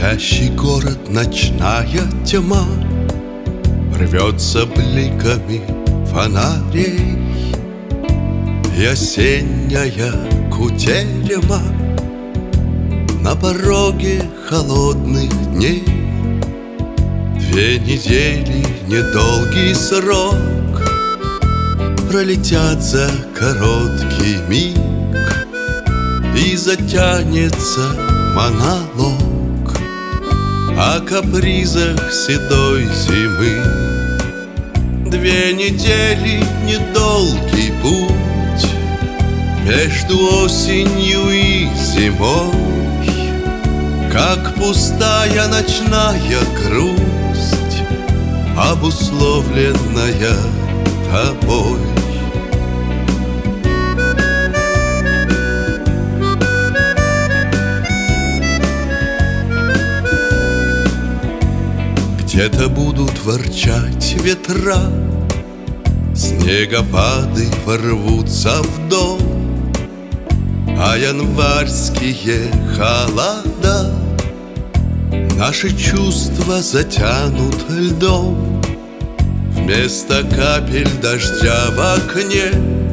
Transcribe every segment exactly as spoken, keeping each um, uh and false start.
Спящий город, ночная тьма рвется бликами фонарей, и осенняя кутерьма на пороге холодных дней. Две недели, недолгий срок, пролетят за короткий миг, и затянется монолог о капризах седой зимы. Две недели, недолгий путь между осенью и зимой, как пустая ночная грусть, обусловленная тобой. Где-то будут ворчать ветра, снегопады ворвутся в дом, а январские холода наши чувства затянут льдом. Вместо капель дождя в окне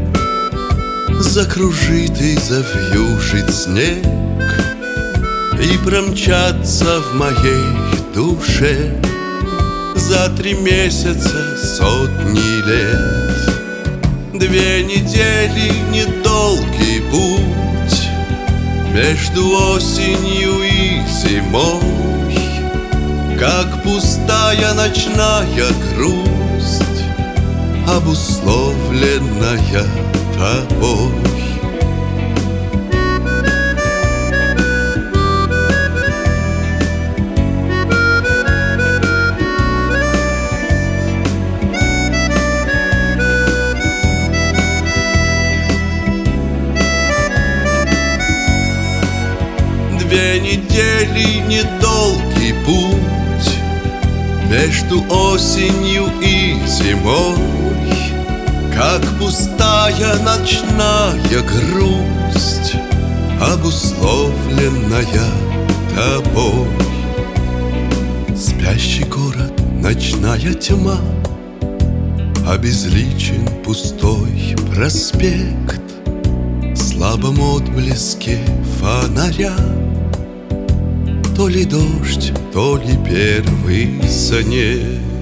закружит и завьюжит снег, и промчатся в моей душе за три месяца сотни лет. Две недели, недолгий путь между осенью и зимой, как пустая ночная грусть, обусловленная тобой. Две недели, недолгий путь между осенью и зимой, как пустая ночная грусть, обусловленная тобой. Спящий город, ночная тьма, обезличен пустой проспект, в слабом отблеске фонаря то ли дождь, то ли первый снег.